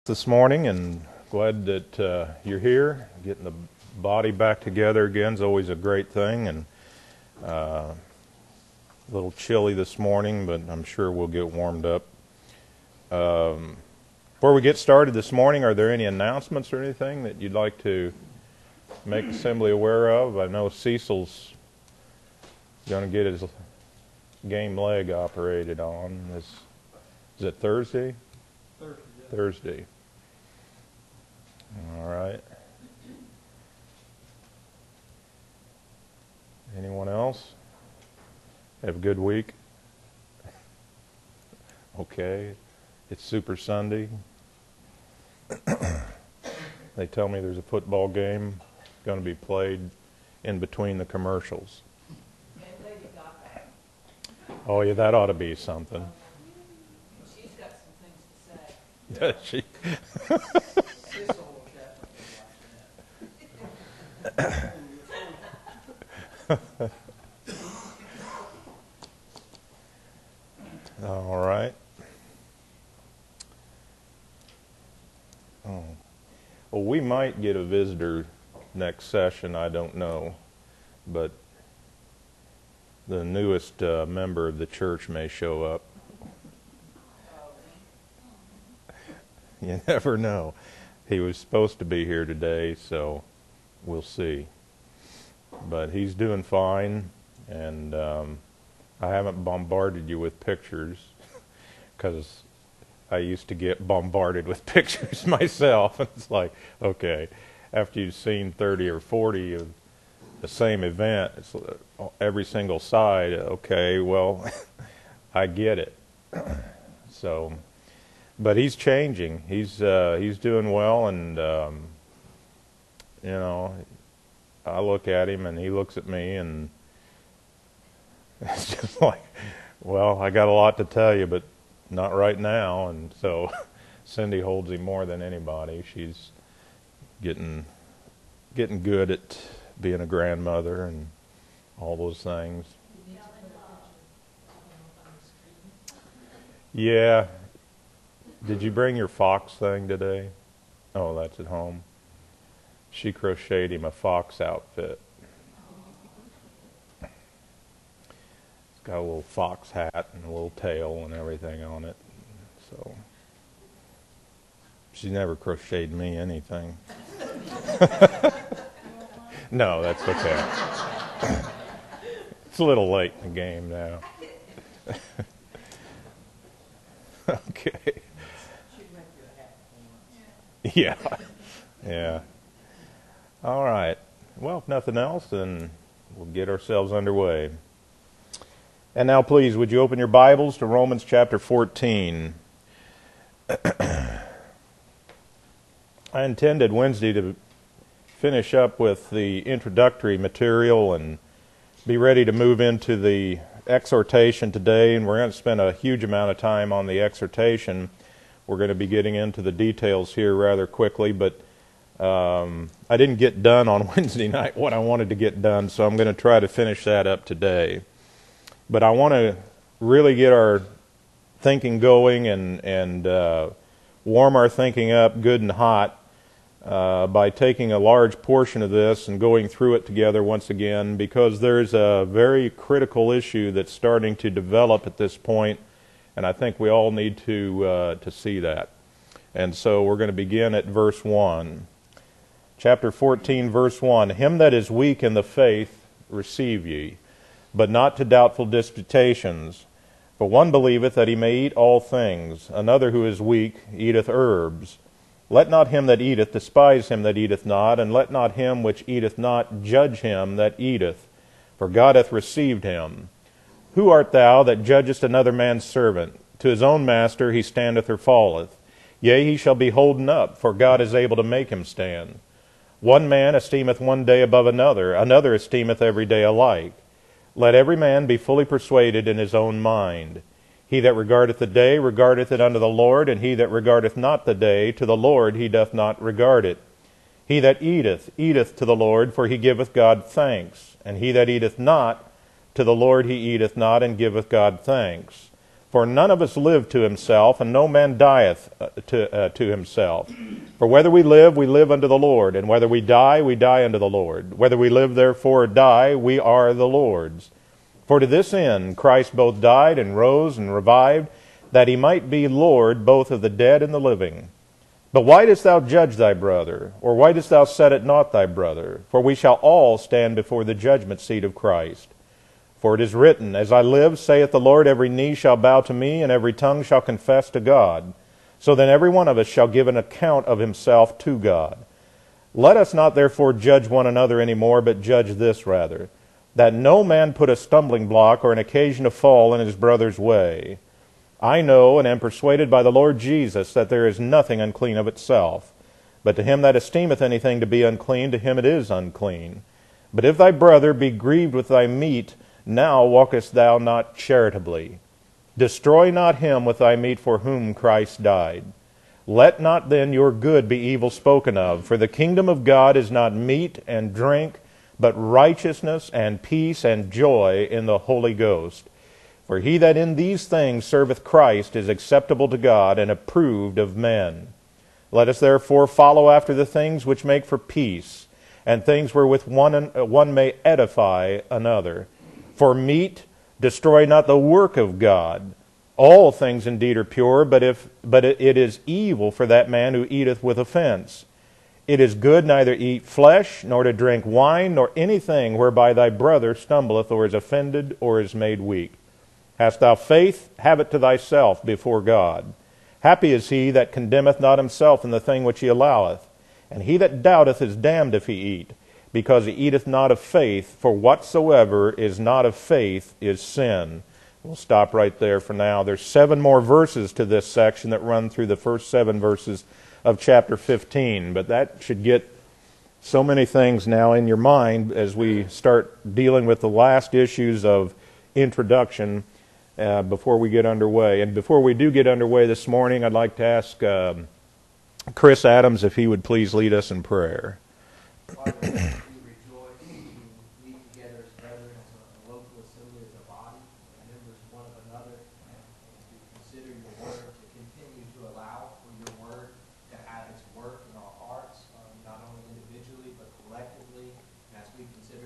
This morning, and glad that you're here. Getting the body back together again is always a great thing, and a little chilly this morning, but I'm sure we'll get warmed up. Before we get started this morning, are there any announcements or anything that you'd like to make Assembly aware of? I know Cecil's going to get his game leg operated on. Is it Thursday? Thursday. All right. Anyone else? Have a good week? Okay. It's Super Sunday. They tell me there's a football game going to be played in between the commercials. Oh, yeah, that ought to be something. She's got some things to say. Does she? All right. Oh. Well, we might get a visitor next session, I don't know. But the newest member of the church may show up. You never know. He was supposed to be here today, so we'll see. But he's doing fine, and I haven't bombarded you with pictures because I used to get bombarded with pictures myself. It's like, okay, after you've seen 30 or 40 of the same event, it's every single side, okay, well, I get it. So, but he's changing. He's doing well, and you know, I look at him and he looks at me, and it's just like, well, I got a lot to tell you, but not right now. And so Cindy holds him more than anybody. She's getting good at being a grandmother and all those things. Yeah. Did you bring your fox thing today? Oh, that's at home. She crocheted him a fox outfit. It's got a little fox hat and a little tail and everything on it. So she never crocheted me anything. No, that's okay. It's a little late in the game now. Okay. Yeah. Yeah. All right. Well, if nothing else, then we'll get ourselves underway. And now, please, would you open your Bibles to Romans chapter 14? I intended Wednesday to finish up with the introductory material and be ready to move into the exhortation today, and we're going to spend a huge amount of time on the exhortation. We're going to be getting into the details here rather quickly, but I didn't get done on Wednesday night what I wanted to get done, so I'm going to try to finish that up today. But I want to really get our thinking going and warm our thinking up good and hot by taking a large portion of this and going through it together once again, because there's a very critical issue that's starting to develop at this point, and I think we all need to see that. And so we're going to begin at verse 1. Chapter 14, verse 1. Him that is weak in the faith receive ye, but not to doubtful disputations. For one believeth that he may eat all things, another who is weak eateth herbs. Let not him that eateth despise him that eateth not, and let not him which eateth not judge him that eateth, for God hath received him. Who art thou that judgest another man's servant? To his own master he standeth or falleth. Yea, he shall be holden up, for God is able to make him stand. One man esteemeth one day above another, another esteemeth every day alike. Let every man be fully persuaded in his own mind. He that regardeth the day regardeth it unto the Lord, and he that regardeth not the day to the Lord he doth not regard it. He that eateth, eateth to the Lord, for he giveth God thanks. And he that eateth not, to the Lord he eateth not, and giveth God thanks. For none of us live to himself, and no man dieth to himself. For whether we live unto the Lord, and whether we die unto the Lord. Whether we live therefore or die, we are the Lord's. For to this end Christ both died and rose and revived, that he might be Lord both of the dead and the living. But why dost thou judge thy brother? Or why dost thou set at naught thy brother? For we shall all stand before the judgment seat of Christ. For it is written, As I live, saith the Lord, every knee shall bow to me, and every tongue shall confess to God. So then every one of us shall give an account of himself to God. Let us not therefore judge one another any more, but judge this rather, that no man put a stumbling block or an occasion to fall in his brother's way. I know and am persuaded by the Lord Jesus that there is nothing unclean of itself. But to him that esteemeth anything to be unclean, to him it is unclean. But if thy brother be grieved with thy meat, now walkest thou not charitably. Destroy not him with thy meat for whom Christ died. Let not then your good be evil spoken of, for the kingdom of God is not meat and drink, but righteousness and peace and joy in the Holy Ghost. For he that in these things serveth Christ is acceptable to God and approved of men. Let us therefore follow after the things which make for peace, and things wherewith one may edify another. For meat, destroy not the work of God. All things indeed are pure, but it is evil for that man who eateth with offense. It is good neither to eat flesh, nor to drink wine, nor anything whereby thy brother stumbleth, or is offended, or is made weak. Hast thou faith? Have it to thyself before God. Happy is he that condemneth not himself in the thing which he alloweth. And he that doubteth is damned if he eat, because he eateth not of faith, for whatsoever is not of faith is sin. We'll stop right there for now. There's 7 more verses to this section that run through the first 7 verses of chapter 15. But that should get so many things now in your mind as we start dealing with the last issues of introduction before we get underway. And before we do get underway this morning, I'd like to ask Chris Adams if he would please lead us in prayer. Father, we rejoice to meet together as brethren, as a local assembly, as a body, members one of another, and to consider your word, to continue to allow for your word to have its work in our hearts, not only individually but collectively, as we consider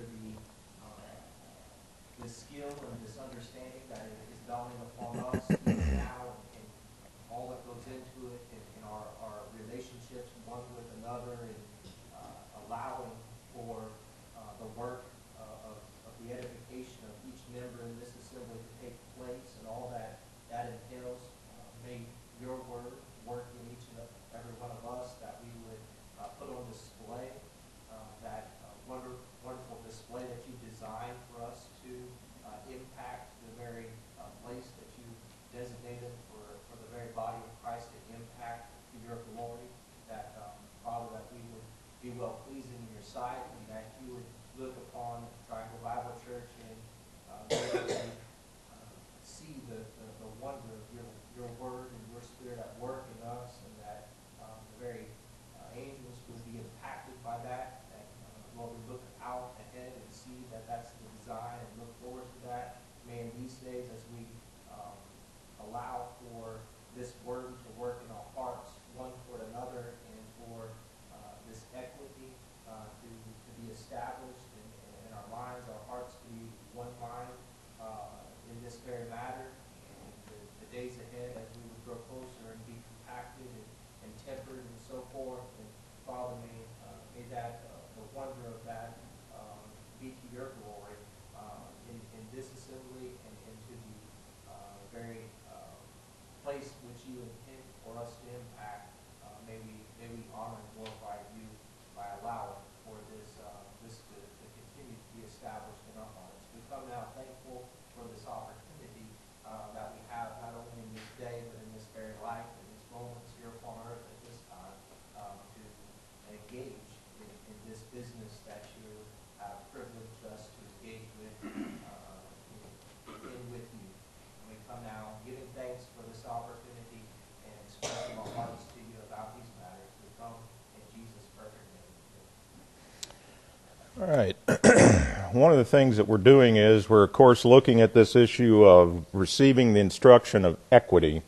the skill and this understanding that it is dawning upon us now, and all that goes into it in our relationships one with another, and allowing for the work of the edification of each member in this assembly to take place, and all that entails. May your word work in each and every one of us, that we would put on display that wonderful display that you designed for us to impact the very place that you designated for the very body of Christ to impact to your glory. That, Father, that we would be well pleasing in your sight, and that you would look upon Triangle Bible Church and really, see the wonder of your word and your spirit at work in us, and that the very angels would be impacted by that. That Lord, we look out ahead and see that that's the design, and look forward to that. May in these days, as we allow for this word to work in our hearts one toward another, and for this equity to be established in our minds, our hearts to be one mind in this very matter, and the days ahead as we would grow closer and be compacted and tempered and so forth. And Father, may that the wonder of that be to your glory in this assembly, and into the very place which you intend for us to impact. May we honor and glorify you by allowing for this to continue to be established in our hearts. We come now thankful for this opportunity that we have, not only in this day, but in this very life, in these moments here upon earth at this time, to engage in this business that you have privileged us to engage with, with you. And we come now giving thanks for this opportunity and expressing our hearts to you about these matters. We come in Jesus' perfect name. All right. one of the things that we're doing is we're, of course, looking at this issue of receiving the instruction of equity.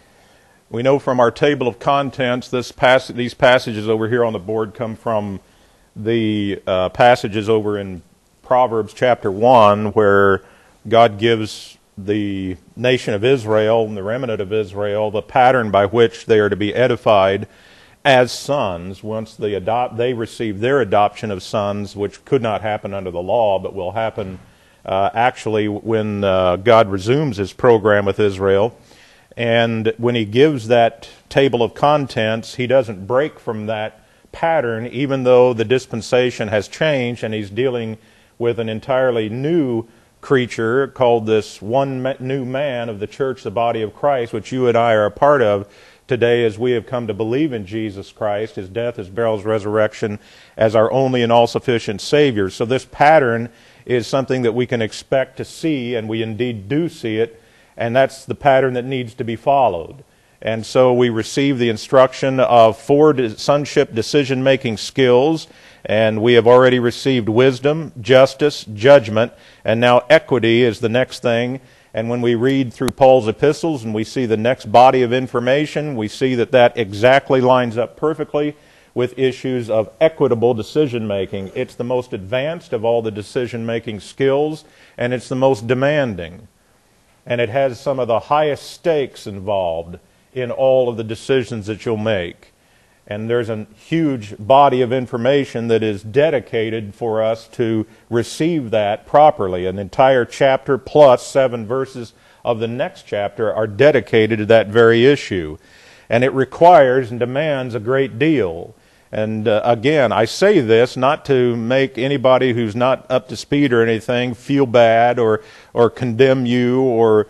We know from our table of contents, these passages over here on the board come from the passages over in Proverbs chapter 1, where God gives the nation of Israel and the remnant of Israel the pattern by which they are to be edified as sons once they receive their adoption of sons, which could not happen under the law, but will happen actually when God resumes his program with Israel. And when he gives that table of contents, he doesn't break from that pattern, even though the dispensation has changed and he's dealing with an entirely new creature called this one new man of the church, the body of Christ, which you and I are a part of today as we have come to believe in Jesus Christ, his death, his burial, his resurrection, as our only and all-sufficient Savior. So this pattern is something that we can expect to see, and we indeed do see it, and that's the pattern that needs to be followed. And so we receive the instruction of 4 sonship decision-making skills, and we have already received wisdom, justice, judgment, and now equity is the next thing. And when we read through Paul's epistles and we see the next body of information, we see that that exactly lines up perfectly with issues of equitable decision-making. It's the most advanced of all the decision-making skills, and it's the most demanding. And it has some of the highest stakes involved in all of the decisions that you'll make. And there's a huge body of information that is dedicated for us to receive that properly. An entire chapter plus 7 verses of the next chapter are dedicated to that very issue. And it requires and demands a great deal. And again, I say this not to make anybody who's not up to speed or anything feel bad or condemn you or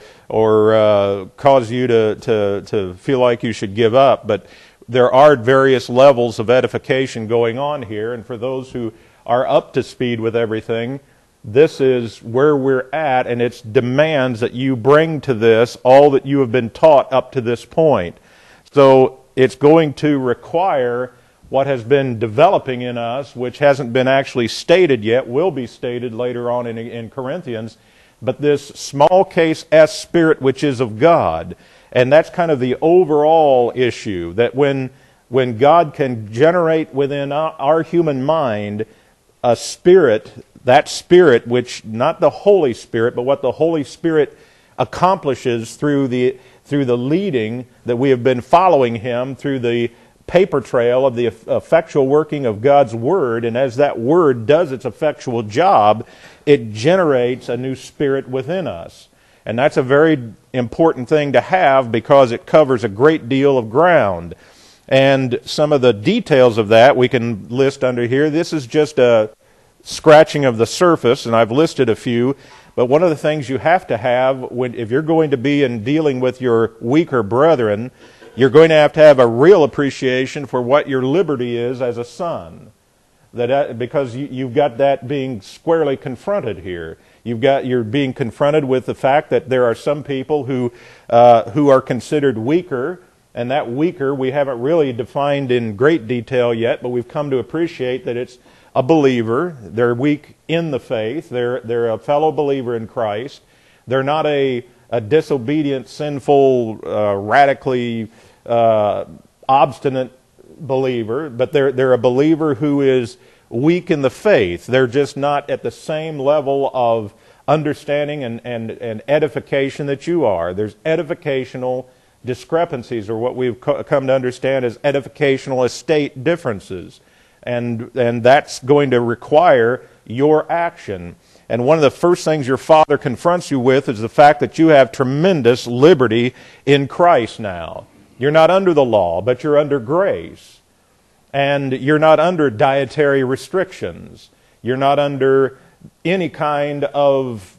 cause you to feel like you should give up, but there are various levels of edification going on here, and for those who are up to speed with everything, this is where we're at, and it demands that you bring to this all that you have been taught up to this point. So it's going to require what has been developing in us, which hasn't been actually stated yet, will be stated later on in Corinthians, but this small case S spirit which is of God. And that's kind of the overall issue, that when God can generate within our human mind a spirit, that spirit which, not the Holy Spirit, but what the Holy Spirit accomplishes through the leading that we have been following him through the paper trail of the effectual working of God's Word, and as that Word does its effectual job, it generates a new spirit within us. And that's a very important thing to have because it covers a great deal of ground. And some of the details of that we can list under here. This is just a scratching of the surface, and I've listed a few. But one of the things you have to have if you're going to be in dealing with your weaker brethren, you're going to have a real appreciation for what your liberty is as a son. Because you've got that being squarely confronted here. You're being confronted with the fact that there are some people who are considered weaker, and that weaker we haven't really defined in great detail yet, but we've come to appreciate that it's a believer. They're weak in the faith. They're a fellow believer in Christ. They're not a disobedient, sinful, radically obstinate believer, but they're a believer who is weak in the faith. They're just not at the same level of understanding and edification that you are. There's edificational discrepancies, or what we've come to understand as edificational estate differences. And that's going to require your action. And one of the first things your father confronts you with is the fact that you have tremendous liberty in Christ now. You're not under the law, but you're under grace. And you're not under dietary restrictions. You're not under any kind of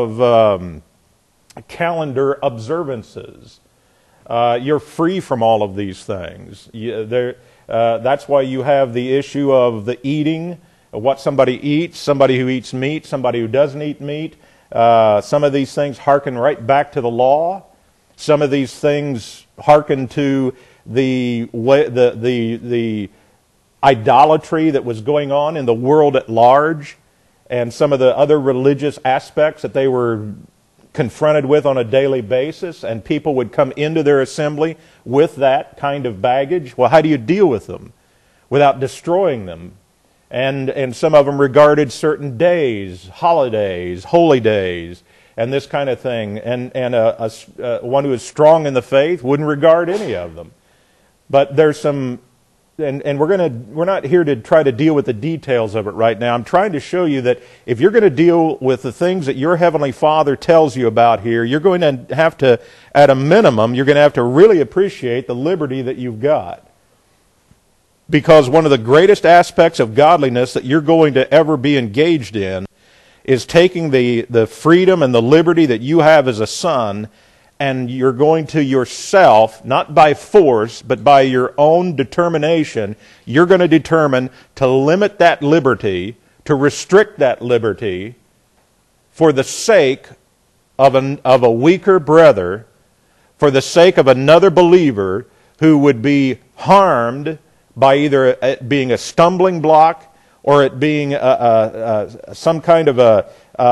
calendar observances. You're free from all of these things. That's why you have the issue of the eating, what somebody eats, somebody who eats meat, somebody who doesn't eat meat. Some of these things harken right back to the law. Some of these things harken to the idolatry that was going on in the world at large. and some of the other religious aspects that they were confronted with on a daily basis, and people would come into their assembly with that kind of baggage. Well, how do you deal with them without destroying them? And some of them regarded certain days, holidays, holy days, and this kind of thing. And one who is strong in the faith wouldn't regard any of them. But there's some, and we're not here to try to deal with the details of it right now. I'm trying to show you that if you're going to deal with the things that your Heavenly Father tells you about here, you're going to have to, at a minimum, you're going to have to really appreciate the liberty that you've got. Because one of the greatest aspects of godliness that you're going to ever be engaged in is taking the freedom and the liberty that you have as a son, and you're going to yourself, not by force, but by your own determination, you're going to determine to limit that liberty, to restrict that liberty, for the sake of a weaker brother, for the sake of another believer who would be harmed by either it being a stumbling block or it being some kind of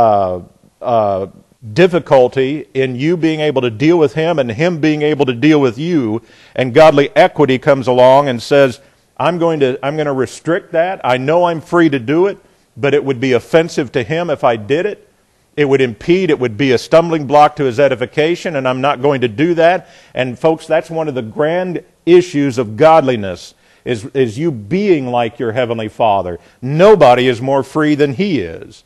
a difficulty in you being able to deal with him and him being able to deal with you. And godly equity comes along and says, I'm going to restrict that. I know I'm free to do it, but it would be offensive to him if I did it. It would impede, it would be a stumbling block to his edification, and I'm not going to do that. And folks, that's one of the grand issues of godliness, is you being like your Heavenly Father. Nobody is more free than He is.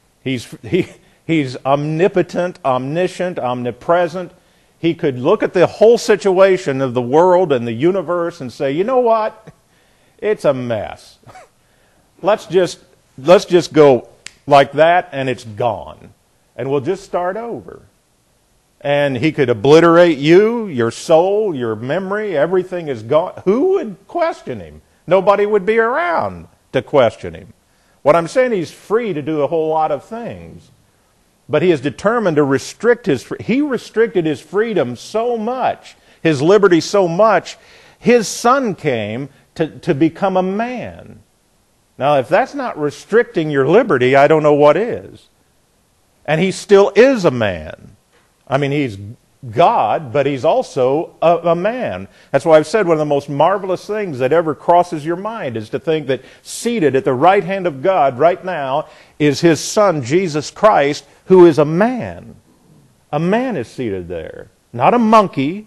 He's omnipotent, omniscient, omnipresent. He could look at the whole situation of the world and the universe and say, you know what? It's a mess. Let's just go like that, and it's gone. And we'll just start over. And He could obliterate you, your soul, your memory, everything is gone. Who would question Him? Nobody would be around to question Him. What I'm saying, He's free to do a whole lot of things. But He is determined to restrict He restricted His freedom so much, His liberty so much, His Son came to become a man. Now, if that's not restricting your liberty, I don't know what is. And He still is a man. I mean, He's God, but He's also a man. That's why I've said one of the most marvelous things that ever crosses your mind is to think that seated at the right hand of God right now is His Son, Jesus Christ, who is a man. A man is seated there. Not a monkey,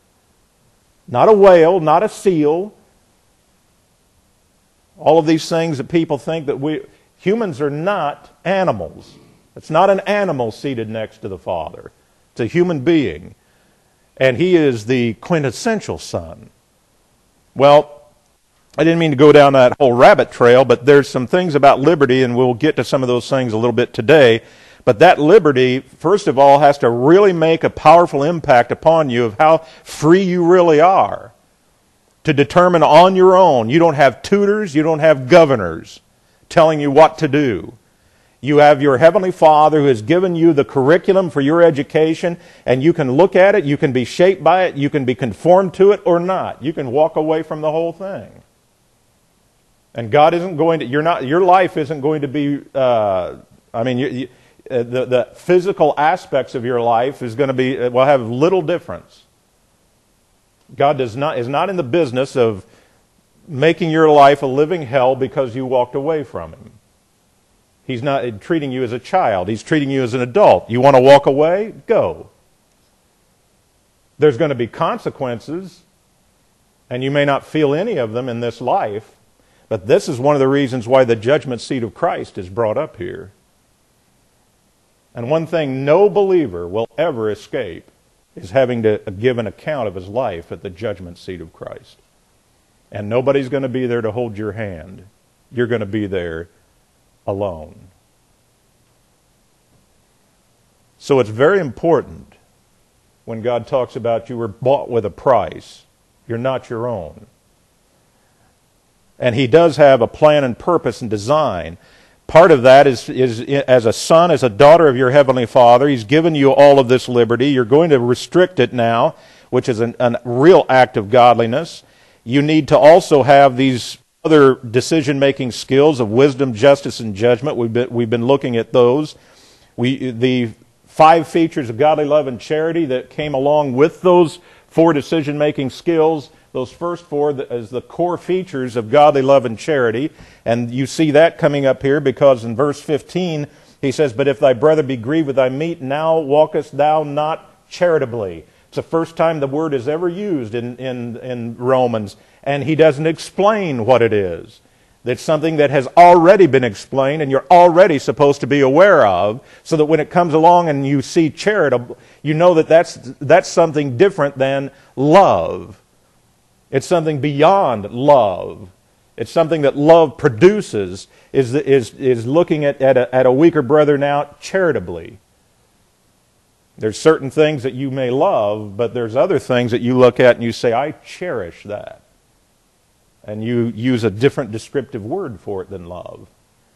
not a whale, not a seal. All of these things that people think that humans are not animals. It's not an animal seated next to the Father. It's a human being. And He is the quintessential Son. Well, I didn't mean to go down that whole rabbit trail, but there's some things about liberty, and we'll get to some of those things a little bit today. But that liberty, first of all, has to really make a powerful impact upon you of how free you really are. To determine on your own. You don't have tutors, you don't have governors telling you what to do. You have your Heavenly Father who has given you the curriculum for your education, and you can look at it, you can be shaped by it, you can be conformed to it or not. You can walk away from the whole thing. And God isn't going to, your life isn't going to be, the physical aspects of your life is going to be, will have little difference. God is not in the business of making your life a living hell because you walked away from Him. He's not treating you as a child. He's treating you as an adult. You want to walk away? Go. There's going to be consequences, and you may not feel any of them in this life, but this is one of the reasons why the judgment seat of Christ is brought up here. And one thing no believer will ever escape is having to give an account of his life at the judgment seat of Christ. And nobody's going to be there to hold your hand. You're going to be there alone. So it's very important when God talks about you were bought with a price. You're not your own. And He does have a plan and purpose and design. Part of that is as a son, as a daughter of your Heavenly Father, He's given you all of this liberty. You're going to restrict it now, which is a real act of godliness. You need to also have these other decision-making skills of wisdom, justice, and judgment. We've been looking at those. The 5 features of godly love and charity that came along with those 4 decision-making skills. Those first 4 as the core features of godly love and charity. And you see that coming up here because in verse 15 he says, "But if thy brother be grieved with thy meat, now walkest thou not charitably." It's the first time the word is ever used in Romans. And he doesn't explain what it is. That's something that has already been explained and you're already supposed to be aware of, so that when it comes along and you see charitable, you know that that's something different than love. It's something beyond love. It's something that love produces, is looking at a weaker brother now charitably. There's certain things that you may love, but there's other things that you look at and you say, I cherish that. And you use a different descriptive word for it than love.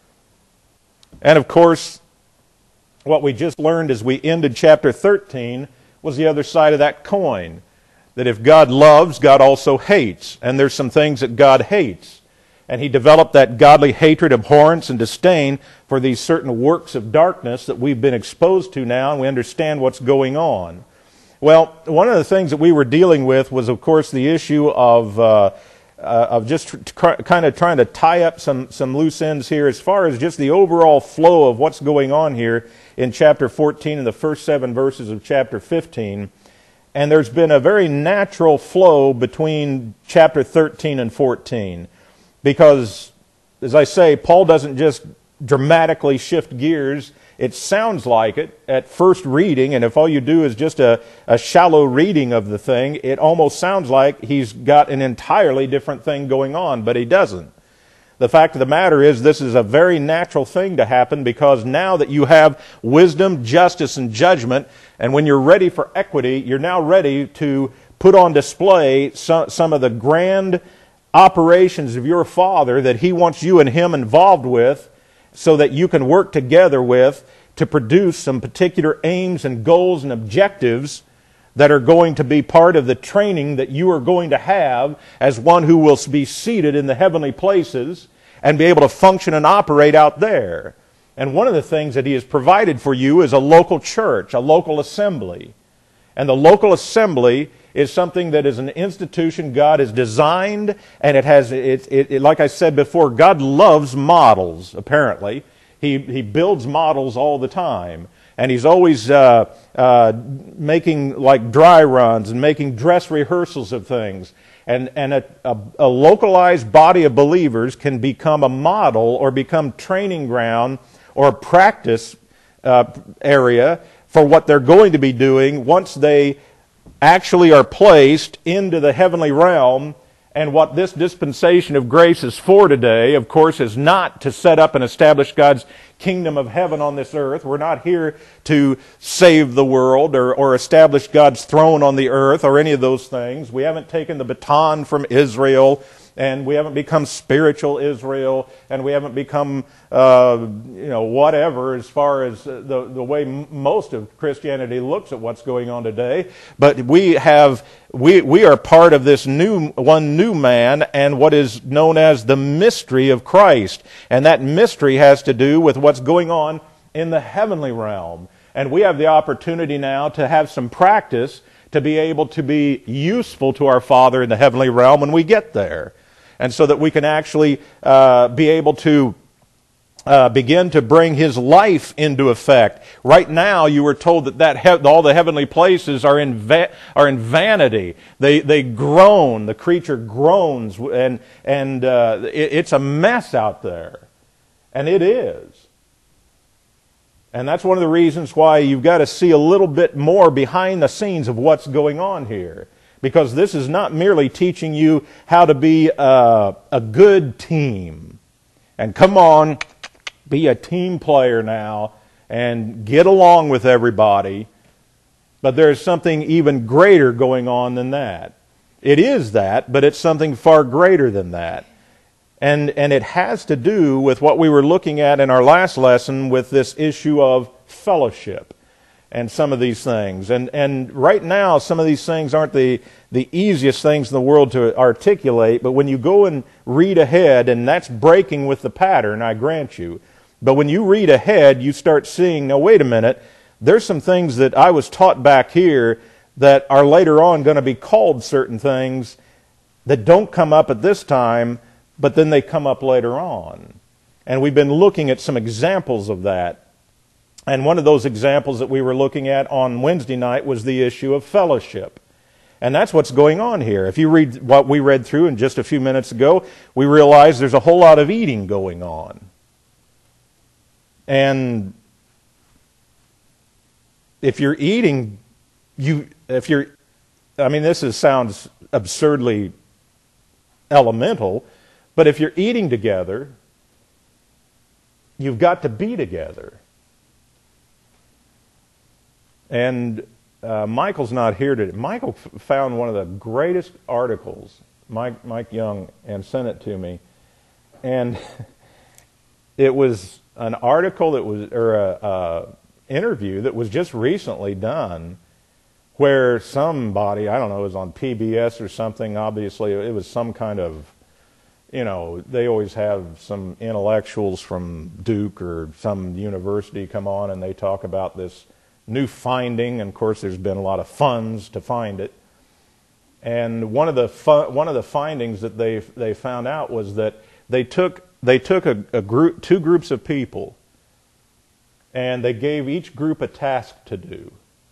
And of course, what we just learned as we ended chapter 13 was the other side of that coin. That if God loves, God also hates. And there's some things that God hates. And he developed that godly hatred, abhorrence, and disdain for these certain works of darkness that we've been exposed to now, and we understand what's going on. Well, one of the things that we were dealing with was, of course, the issue of just kind of trying to tie up some loose ends here as far as just the overall flow of what's going on here in chapter 14 and the first 7 verses of chapter 15. And there's been a very natural flow between chapter 13 and 14. Because, as I say, Paul doesn't just dramatically shift gears. It sounds like it at first reading, and if all you do is just a shallow reading of the thing, it almost sounds like he's got an entirely different thing going on, but he doesn't. The fact of the matter is this is a very natural thing to happen, because now that you have wisdom, justice, and judgment, and when you're ready for equity, you're now ready to put on display some of the grand operations of your Father that he wants you and him involved with, so that you can work together with to produce some particular aims and goals and objectives that are going to be part of the training that you are going to have as one who will be seated in the heavenly places and be able to function and operate out there. And one of the things that he has provided for you is a local church, a local assembly. And the local assembly is something that is an institution God has designed, and it has, like I said before, God loves models, apparently. He builds models all the time. And he's always making like dry runs and making dress rehearsals of things. And a localized body of believers can become a model or become training ground or practice area for what they're going to be doing once they actually are placed into the heavenly realm. And what this dispensation of grace is for today, of course, is not to set up and establish God's kingdom of heaven on this earth. We're not here to save the world or establish God's throne on the earth or any of those things. We haven't taken the baton from Israel, and we haven't become spiritual Israel, and we haven't become, whatever as far as the way most of Christianity looks at what's going on today. But we are part of this new man, and what is known as the mystery of Christ. And that mystery has to do with what's going on in the heavenly realm. And we have the opportunity now to have some practice to be able to be useful to our Father in the heavenly realm when we get there. And so that we can actually be able to begin to bring His life into effect. Right now, you were told that all the heavenly places are in vanity. They groan. The creature groans, and it's a mess out there, and it is. And that's one of the reasons why you've got to see a little bit more behind the scenes of what's going on here. Because this is not merely teaching you how to be a good team. And come on, be a team player now and get along with everybody. But there's something even greater going on than that. It is that, but it's something far greater than that. And it has to do with what we were looking at in our last lesson with this issue of fellowship. and some of these things. And right now, some of these things aren't the easiest things in the world to articulate, but when you go and read ahead, and that's breaking with the pattern, I grant you, but when you read ahead, you start seeing, now wait a minute, there's some things that I was taught back here that are later on going to be called certain things that don't come up at this time, but then they come up later on. And we've been looking at some examples of that. And one of those examples that we were looking at on Wednesday night was the issue of fellowship. And that's what's going on here. If you read what we read through in just a few minutes ago, we realize there's a whole lot of eating going on. And if you're eating, this sounds absurdly elemental, but if you're eating together, you've got to be together. And Michael's not here today. Michael found one of the greatest articles, Mike Young, and sent it to me. And it was an article that was, or a interview that was just recently done, where somebody, I don't know, it was on PBS or something, obviously it was some kind of, they always have some intellectuals from Duke or some university come on and they talk about this new finding, and of course there's been a lot of funds to find it. And one of the findings that they found out was that they took two groups of people, and they gave each group a task to do.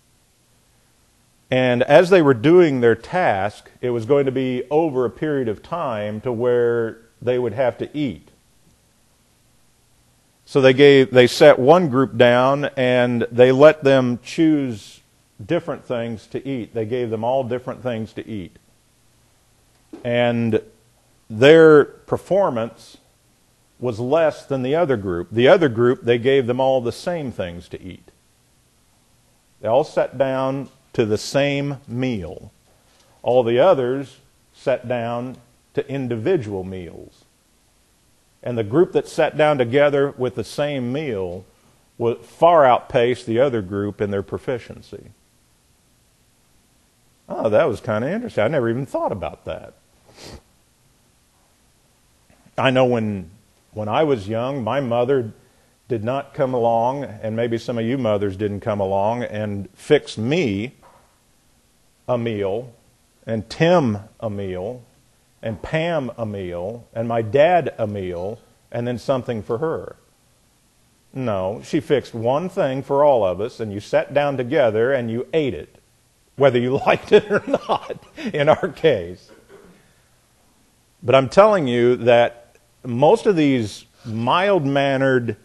And as they were doing their task, it was going to be over a period of time to where they would have to eat. So they set one group down and they let them choose different things to eat. They gave them all different things to eat. And their performance was less than the other group. The other group, they gave them all the same things to eat. They all sat down to the same meal. All the others sat down to individual meals. And the group that sat down together with the same meal would far outpace the other group in their proficiency. Oh, that was kind of interesting. I never even thought about that. I know when I was young, my mother did not come along, and maybe some of you mothers didn't come along and fix me a meal, and Tim a meal, and Pam a meal, and my dad a meal, and then something for her. No, she fixed one thing for all of us, and you sat down together and you ate it, whether you liked it or not, in our case. But I'm telling you that most of these mild-mannered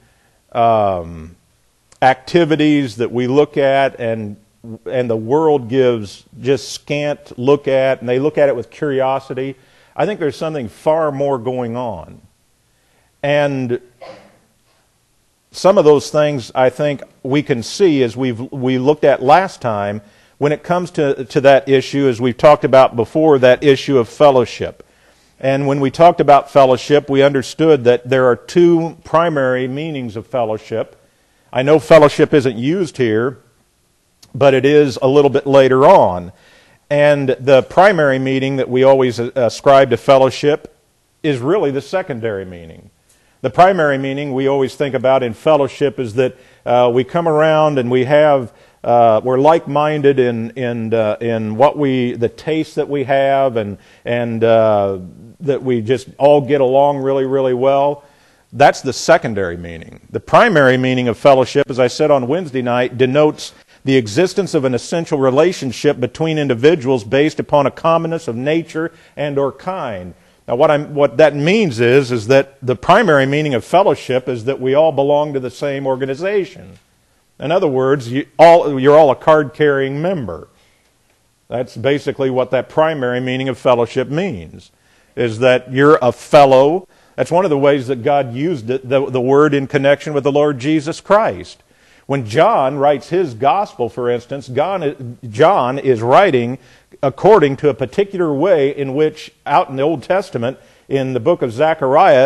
activities that we look at and the world gives just scant look at, and they look at it with curiosity, I think there's something far more going on. And some of those things I think we can see, as we looked at last time, when it comes to that issue, as we've talked about before, that issue of fellowship. And when we talked about fellowship, we understood that there are two primary meanings of fellowship. I know fellowship isn't used here, but it is a little bit later on. And the primary meaning that we always ascribe to fellowship is really the secondary meaning. The primary meaning we always think about in fellowship is that we come around and we're like-minded in what the taste that we have, and that we just all get along really, really well. That's the secondary meaning. The primary meaning of fellowship, as I said on Wednesday night, denotes the existence of an essential relationship between individuals based upon a commonness of nature and or kind. Now, what that means is that the primary meaning of fellowship is that we all belong to the same organization. In other words, you're all a card-carrying member. That's basically what that primary meaning of fellowship means, is that you're a fellow. That's one of the ways that God used it, the word in connection with the Lord Jesus Christ. When John writes his gospel, for instance, John is writing according to a particular way in which, out in the Old Testament, in the book of Zechariah,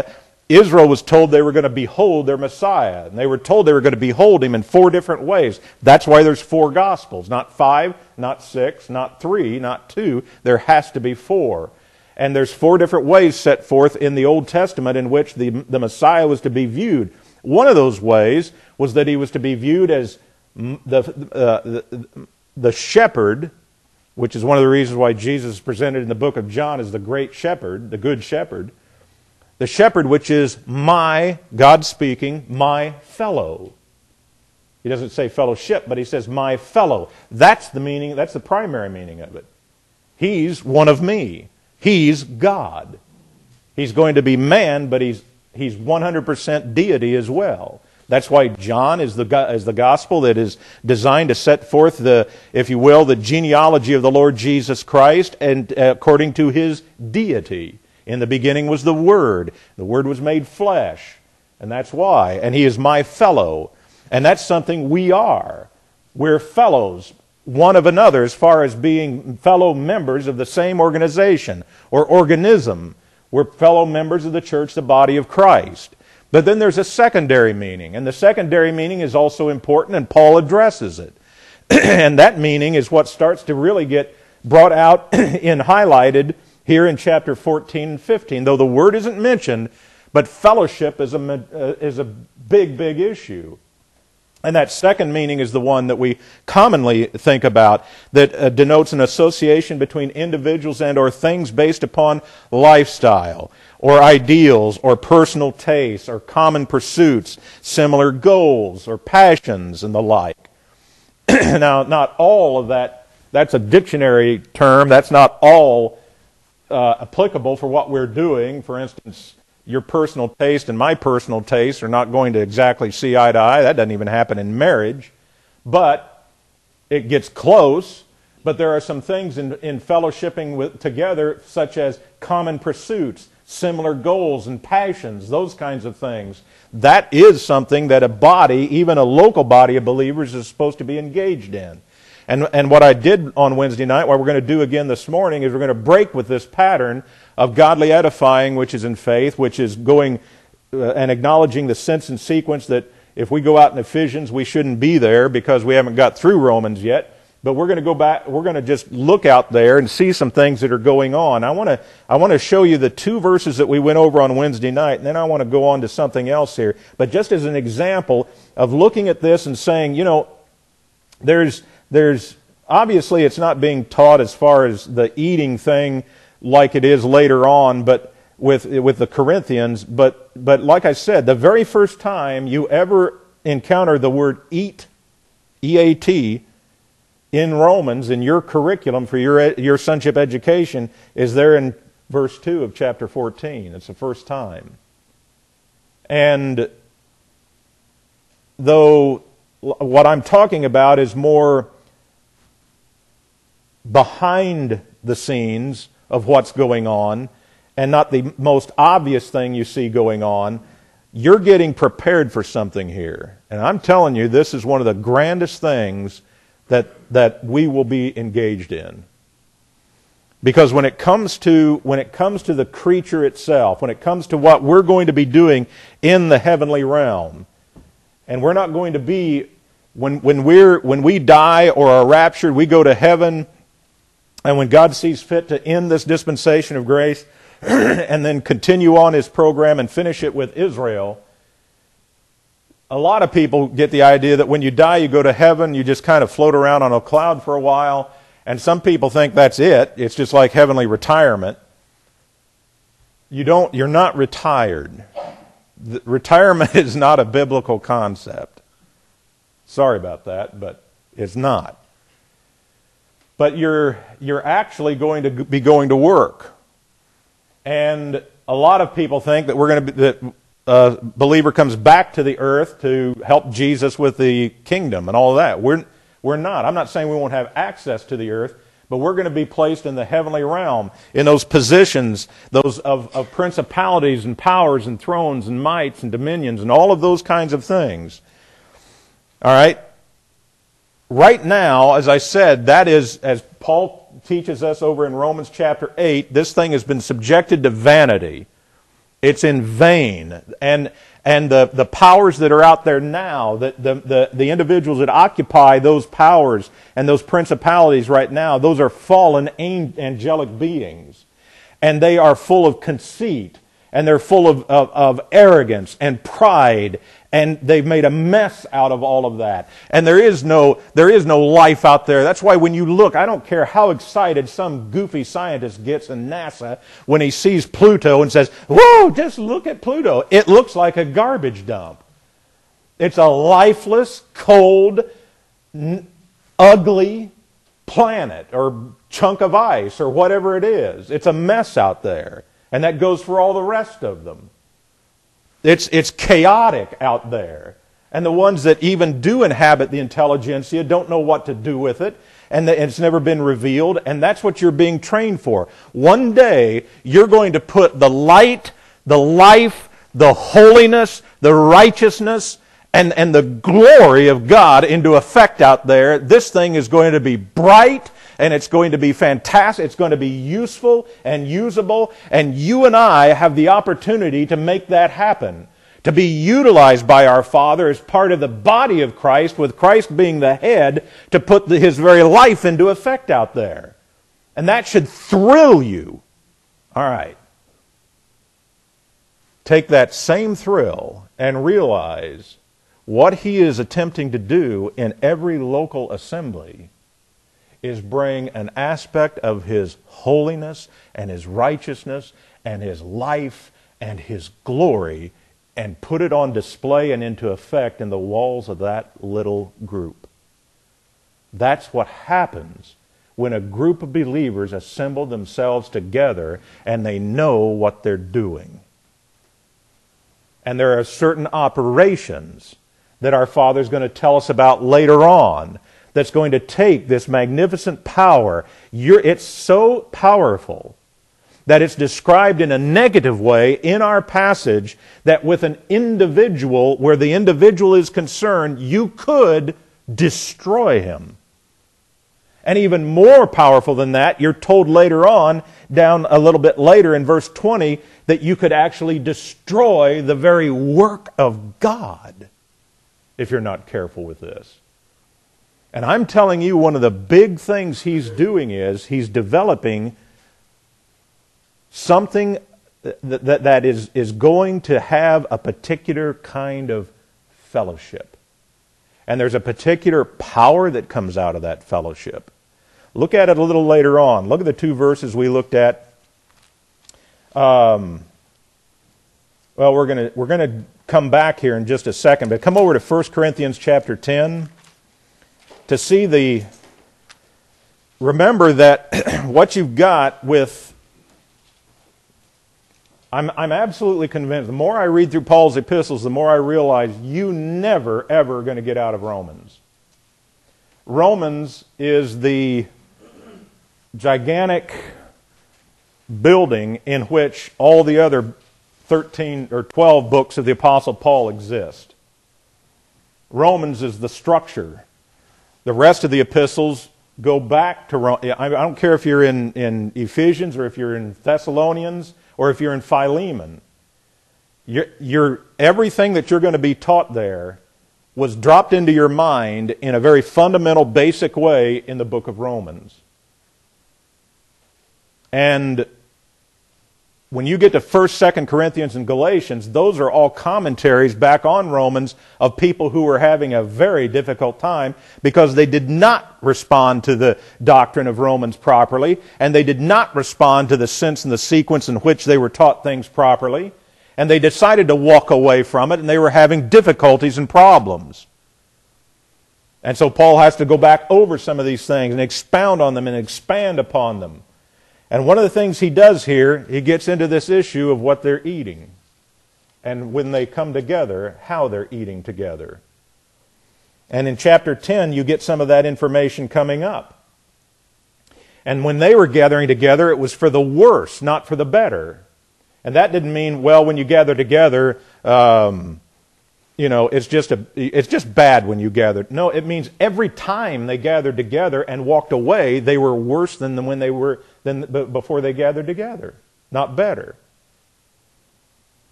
Israel was told they were going to behold their Messiah, and they were told they were going to behold him in 4 different ways. That's why there's 4 Gospels, not 5, not 6, not 3, not 2. There has to be 4. And there's 4 different ways set forth in the Old Testament in which the Messiah was to be viewed. One of those ways was that he was to be viewed as the shepherd, which is one of the reasons why Jesus is presented in the book of John as the great shepherd, the good shepherd. The shepherd, which is my, God speaking, my fellow. He doesn't say fellowship, but he says my fellow. That's the meaning, that's the primary meaning of it. He's one of me. He's God. He's going to be man, but he's 100% deity as well. That's why John is the gospel that is designed to set forth the, if you will, the genealogy of the Lord Jesus Christ and according to his deity. In the beginning was the Word. The Word was made flesh. And that's why. And he is my fellow. And that's something we are. We're fellows, one of another, as far as being fellow members of the same organization or organism. We're fellow members of the church, the body of Christ. But then there's a secondary meaning. And the secondary meaning is also important, and Paul addresses it. And that meaning is what starts to really get brought out and highlighted here in chapter 14 and 15, though the word isn't mentioned, but fellowship is a big, big issue. And that second meaning is the one that we commonly think about, that denotes an association between individuals and or things based upon lifestyle, or ideals, or personal tastes, or common pursuits, similar goals, or passions, and the like. Now, not all of that, that's a dictionary term, that's not all applicable for what we're doing. For instance, your personal taste and my personal taste are not going to exactly see eye to eye. That doesn't even happen in marriage. But it gets close. But there are some things in fellowshipping together, such as common pursuits, similar goals and passions, those kinds of things. That is something that a body, even a local body of believers, is supposed to be engaged in. And what I did on Wednesday night, what we're going to do again this morning, is we're going to break with this pattern of godly edifying, which is in faith, which is going and acknowledging the sense and sequence that if we go out in Ephesians, we shouldn't be there because we haven't got through Romans yet. But we're going to go back, we're going to just look out there and see some things that are going on. I want to show you the 2 verses that we went over on Wednesday night, and then I want to go on to something else here. But just as an example of looking at this and saying, you know, there's obviously it's not being taught as far as the eating thing like it is later on, but with the Corinthians. But like I said, the very first time you ever encounter the word eat, E-A-T, in Romans, in your curriculum for your sonship education, is there in verse 2 of chapter 14. It's the first time. And though what I'm talking about is more behind the scenes of what's going on and not the most obvious thing you see going on, you're getting prepared for something here. And I'm telling you, this is one of the grandest things that we will be engaged in. Because when it comes to the creature itself, when it comes to what we're going to be doing in the heavenly realm, and we're not going to be, when we die or are raptured, we go to heaven. And when God sees fit to end this dispensation of grace and then continue on his program and finish it with Israel, a lot of people get the idea that when you die, you go to heaven, you just kind of float around on a cloud for a while, and some people think that's it. It's just like heavenly retirement. You're not retired. Retirement is not a biblical concept. Sorry about that, but it's not. But you're actually going to be going to work. And a lot of people think that that a believer comes back to the earth to help Jesus with the kingdom and all of that. We're not. I'm not saying we won't have access to the earth, but we're going to be placed in the heavenly realm, in those positions, those of principalities and powers and thrones and mights and dominions and all of those kinds of things. All right? Right now, as I said, that is, as Paul teaches us over in Romans chapter 8, this thing has been subjected to vanity. It's in vain. And the powers that are out there now, the individuals that occupy those powers and those principalities right now, those are fallen angelic beings. And they are full of conceit, and they're full of arrogance and pride, and they've made a mess out of all of that. And there is no life out there. That's why when you look, I don't care how excited some goofy scientist gets in NASA when he sees Pluto and says, "Whoa, just look at Pluto." It looks like a garbage dump. It's a lifeless, cold, ugly planet or chunk of ice or whatever it is. It's a mess out there. And that goes for all the rest of them. It's chaotic out there. And the ones that even do inhabit the intelligentsia don't know what to do with it. And it's never been revealed. And that's what you're being trained for. One day, you're going to put the light, the life, the holiness, the righteousness, and the glory of God into effect out there. This thing is going to be bright, and it's going to be fantastic. It's going to be useful and usable. And you and I have the opportunity to make that happen. To be utilized by our Father as part of the body of Christ, with Christ being the head, to put His very life into effect out there. And that should thrill you. All right. Take that same thrill and realize what He is attempting to do in every local assembly is bring an aspect of His holiness and His righteousness and His life and His glory and put it on display and into effect in the walls of that little group. That's what happens when a group of believers assemble themselves together and they know what they're doing. And there are certain operations that our Father's going to tell us about later on that's going to take this magnificent power. It's so powerful that it's described in a negative way in our passage that with an individual, where the individual is concerned, you could destroy him. And even more powerful than that, you're told later on, down a little bit later in verse 20, that you could actually destroy the very work of God if you're not careful with this. And I'm telling you, one of the big things He's doing is He's developing something that is going to have a particular kind of fellowship. And there's a particular power that comes out of that fellowship. Look at it a little later on. Look at the two verses we looked at. Well, we're going to come back here in just a second, but come over to 1 Corinthians chapter 10 to see remember that what you've got with, I'm absolutely convinced, the more I read through Paul's epistles, the more I realize you never, ever are going to get out of Romans. Romans is the gigantic building in which all the other 13 or 12 books of the Apostle Paul exist. Romans is the structure. The rest of the epistles go back to Rome. I don't care if you're in Ephesians or if you're in Thessalonians or if you're in Philemon. Everything that you're going to be taught there was dropped into your mind in a very fundamental, basic way in the book of Romans. And when you get to 1st, 2nd Corinthians and Galatians, those are all commentaries back on Romans of people who were having a very difficult time because they did not respond to the doctrine of Romans properly, and they did not respond to the sense and the sequence in which they were taught things properly, and they decided to walk away from it, and they were having difficulties and problems. And so Paul has to go back over some of these things and expound on them and expand upon them. And one of the things he does here, he gets into this issue of what they're eating. And when they come together, how they're eating together. And in chapter 10, you get some of that information coming up. And when they were gathering together, it was for the worse, not for the better. And that didn't mean, well, when you gather together, it's just bad when you gather. No, it means every time they gathered together and walked away, they were worse than when they were before they gathered together, not better.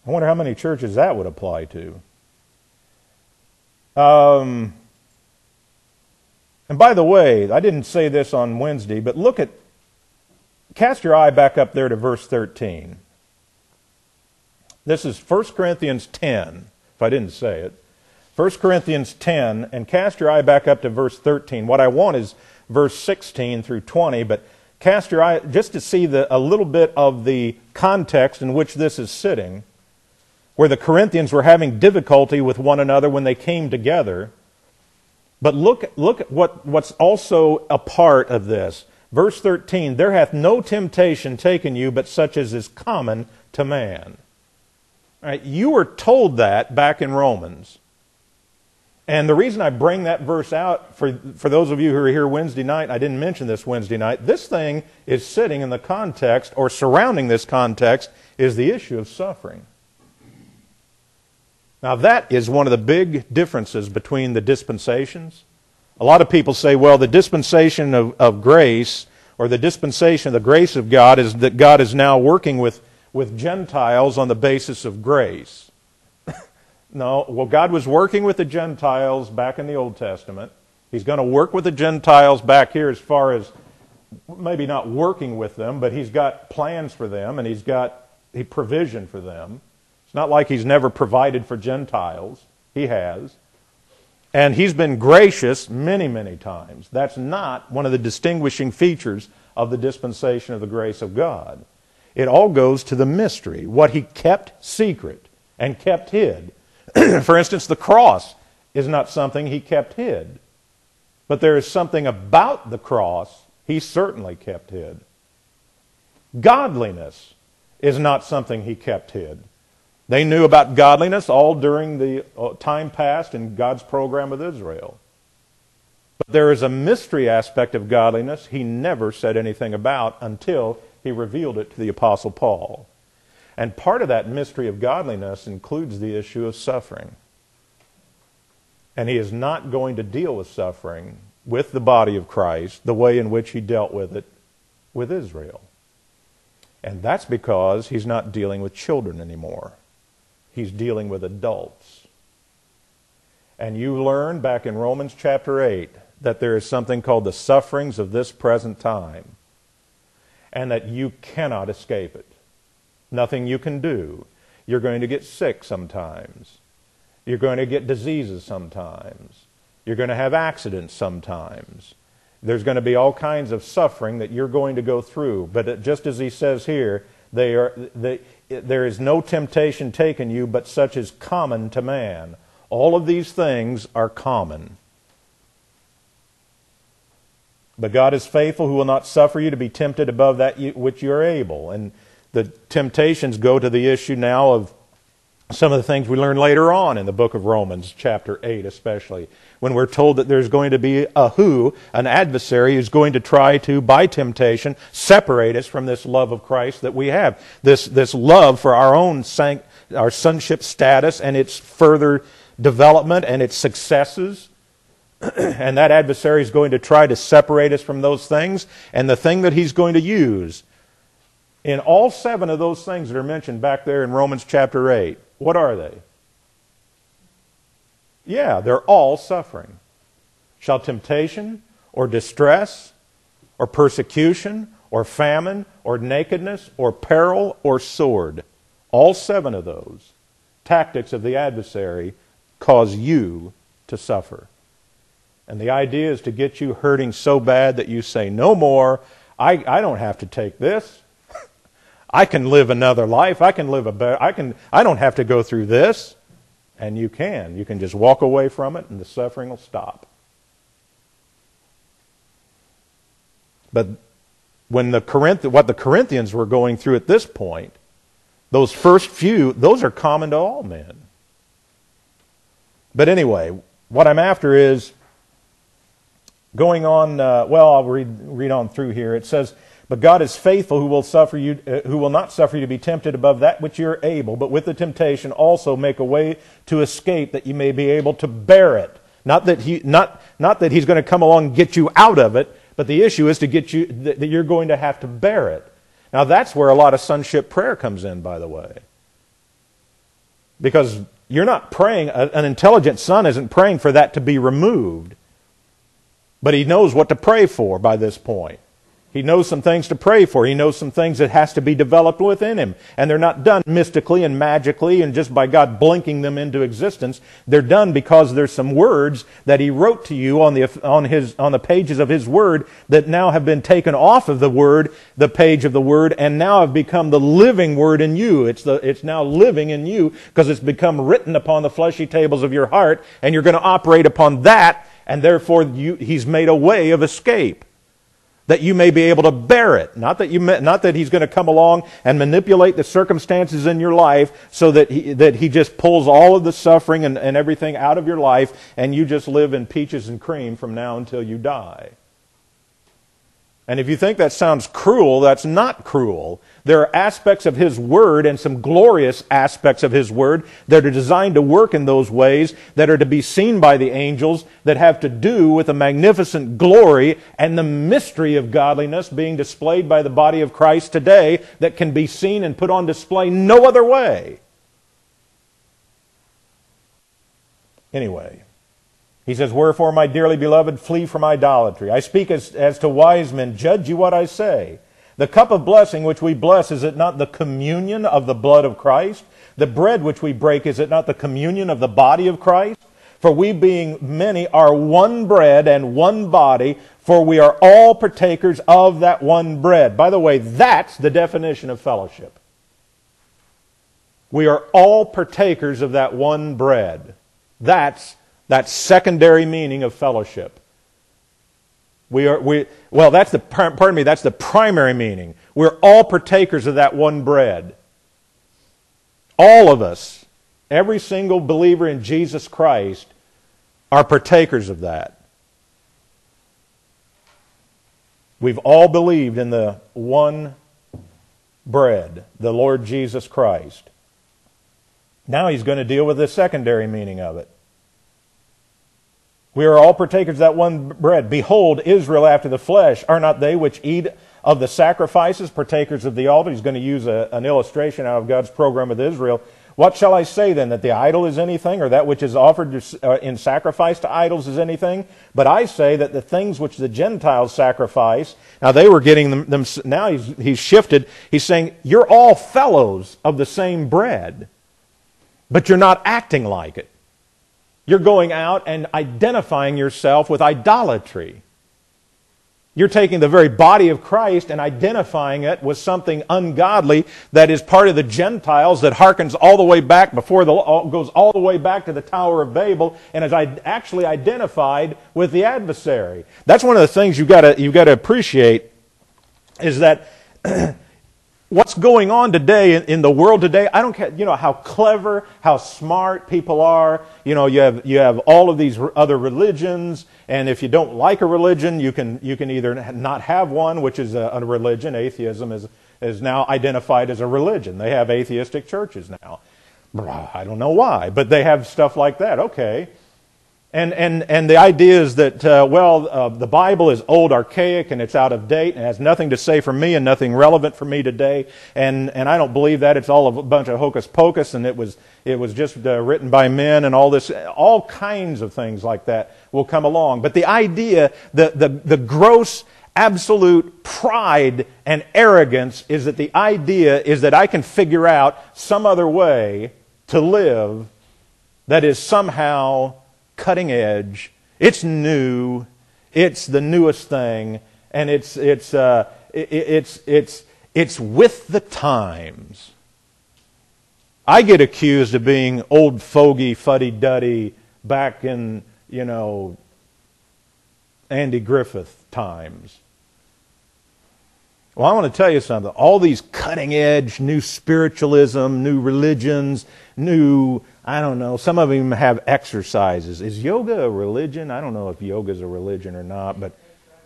I wonder how many churches that would apply to. And by the way, I didn't say this on Wednesday, but cast your eye back up there to verse 13. This is 1 Corinthians 10, if I didn't say it. 1 Corinthians 10, and cast your eye back up to verse 13. What I want is verse 16 through 20, but cast your eye just to see a little bit of the context in which this is sitting, where the Corinthians were having difficulty with one another when they came together. But look at what's also a part of this. Verse 13, there hath no temptation taken you but such as is common to man. All right, you were told that back in Romans. And the reason I bring that verse out, for those of you who are here Wednesday night, I didn't mention this Wednesday night, this thing is sitting in the context, or surrounding this context, is the issue of suffering. Now that is one of the big differences between the dispensations. A lot of people say, well, the dispensation of grace, or the dispensation of the grace of God, is that God is now working with Gentiles on the basis of grace. No, well, God was working with the Gentiles back in the Old Testament. He's going to work with the Gentiles back here as far as, maybe not working with them, but He's got plans for them, and He's got provision for them. It's not like He's never provided for Gentiles. He has. And He's been gracious many, many times. That's not one of the distinguishing features of the dispensation of the grace of God. It all goes to the mystery, what He kept secret and kept hid. For instance, the cross is not something He kept hid. But there is something about the cross He certainly kept hid. Godliness is not something He kept hid. They knew about godliness all during the time past in God's program with Israel. But there is a mystery aspect of godliness He never said anything about until He revealed it to the Apostle Paul. And part of that mystery of godliness includes the issue of suffering. And He is not going to deal with suffering with the body of Christ the way in which He dealt with it with Israel. And that's because He's not dealing with children anymore. He's dealing with adults. And you learn back in Romans chapter 8 that there is something called the sufferings of this present time, and that you cannot escape it. Nothing you can do. You're going to get sick sometimes. You're going to get diseases sometimes. You're going to have accidents sometimes. There's going to be all kinds of suffering that you're going to go through. But just as He says here, there is no temptation taken you but such as common to man. All of these things are common. But God is faithful, who will not suffer you to be tempted above that which you are able. And the temptations go to the issue now of some of the things we learn later on in the book of Romans, chapter 8 especially, when we're told that there's going to be an adversary who's going to try to, by temptation, separate us from this love of Christ that we have. This love for our own our sonship status and its further development and its successes. And that adversary is going to try to separate us from those things. And the thing that he's going to use in all 7 of those things that are mentioned back there in Romans chapter 8, what are they? Yeah, they're all suffering. Shall temptation or distress or persecution or famine or nakedness or peril or sword, all 7 of those tactics of the adversary cause you to suffer. And the idea is to get you hurting so bad that you say, no more, I don't have to take this. I can live another life. I can live I don't have to go through this. And you can. You can just walk away from it and the suffering will stop. But when what the Corinthians were going through at this point, those first few, those are common to all men. But anyway, what I'm after is going on, I'll read on through here. It says, but God is faithful, who will not suffer you to be tempted above that which you are able, but with the temptation also make a way to escape, that you may be able to bear it. Not that He's going to come along and get you out of it, but the issue is to get you that you're going to have to bear it. Now that's where a lot of sonship prayer comes in, by the way. Because you're not praying, an intelligent son isn't praying for that to be removed. But he knows what to pray for by this point. He knows some things to pray for. He knows some things that has to be developed within him. And they're not done mystically and magically and just by God blinking them into existence. They're done because there's some words that he wrote to you on the pages of his word that now have been taken off of the page of the word, and now have become the living word in you. It's now living in you because it's become written upon the fleshy tables of your heart, and you're going to operate upon that, and therefore he's made a way of escape, that you may be able to bear it. Not that he's going to come along and manipulate the circumstances in your life so that he just pulls all of the suffering and everything out of your life, and you just live in peaches and cream from now until you die. And if you think that sounds cruel, that's not cruel. There are aspects of His Word, and some glorious aspects of His Word, that are designed to work in those ways, that are to be seen by the angels, that have to do with the magnificent glory and the mystery of godliness being displayed by the body of Christ today, that can be seen and put on display no other way. Anyway, he says, "Wherefore, my dearly beloved, flee from idolatry. I speak as to wise men. Judge you what I say. The cup of blessing which we bless, is it not the communion of the blood of Christ? The bread which we break, is it not the communion of the body of Christ? For we being many are one bread and one body, for we are all partakers of that one bread." By the way, that's the definition of fellowship. We are all partakers of that one bread. That's secondary meaning of fellowship. That's the primary meaning. We're all partakers of that one bread. All of us, every single believer in Jesus Christ, are partakers of that. We've all believed in the one bread, the Lord Jesus Christ. Now he's going to deal with the secondary meaning of it. We are all partakers of that one bread. Behold, Israel after the flesh, are not they which eat of the sacrifices partakers of the altar? He's going to use an illustration out of God's program with Israel. What shall I say then, that the idol is anything, or that which is offered in sacrifice to idols is anything? But I say that the things which the Gentiles sacrifice, now they were getting them now he's shifted. He's saying, you're all fellows of the same bread, but you're not acting like it. You're going out and identifying yourself with idolatry. You're taking the very body of Christ and identifying it with something ungodly that is part of the Gentiles, that harkens all the way back goes all the way back to the Tower of Babel, and is actually identified with the adversary. That's one of the things you've got to appreciate, is that what's going on today in the world today. I don't care, how clever, how smart people are. You have all of these other religions, and if you don't like a religion, you can either not have one, which is a religion. Atheism is now identified as a religion. They have atheistic churches now. I don't know why, but they have stuff like that. Okay. And the idea is that, the Bible is old, archaic, and it's out of date, and has nothing to say for me and nothing relevant for me today. And I don't believe that. It's all a bunch of hocus pocus, and it was just written by men, and all kinds of things like that will come along. But the idea, the gross, absolute pride and arrogance is that the idea is that I can figure out some other way to live that is somehow cutting edge. It's new. It's the newest thing, and it's with the times. I get accused of being old fogey, fuddy-duddy back in Andy Griffith times. Well, I want to tell you something. All these cutting edge, new spiritualism, new religions, I don't know, some of them have exercises. Is yoga a religion? I don't know if yoga is a religion or not, but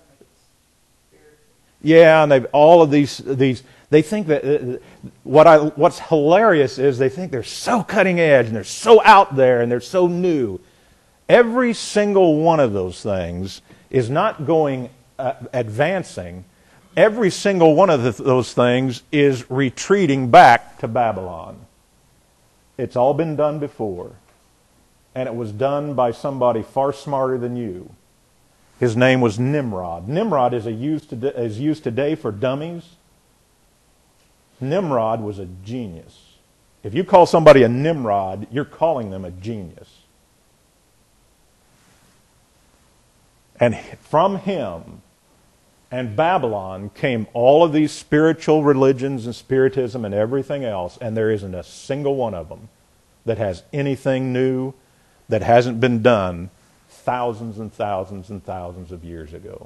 yeah, and all of these. They think that what's hilarious is they think they're so cutting edge and they're so out there and they're so new. Every single one of those things is not advancing. Every single one of those things is retreating back to Babylon. It's all been done before. And it was done by somebody far smarter than you. His name was Nimrod. Nimrod is used today for dummies. Nimrod was a genius. If you call somebody a Nimrod, you're calling them a genius. And from him and Babylon came all of these spiritual religions and spiritism and everything else, and there isn't a single one of them that has anything new that hasn't been done thousands and thousands and thousands of years ago.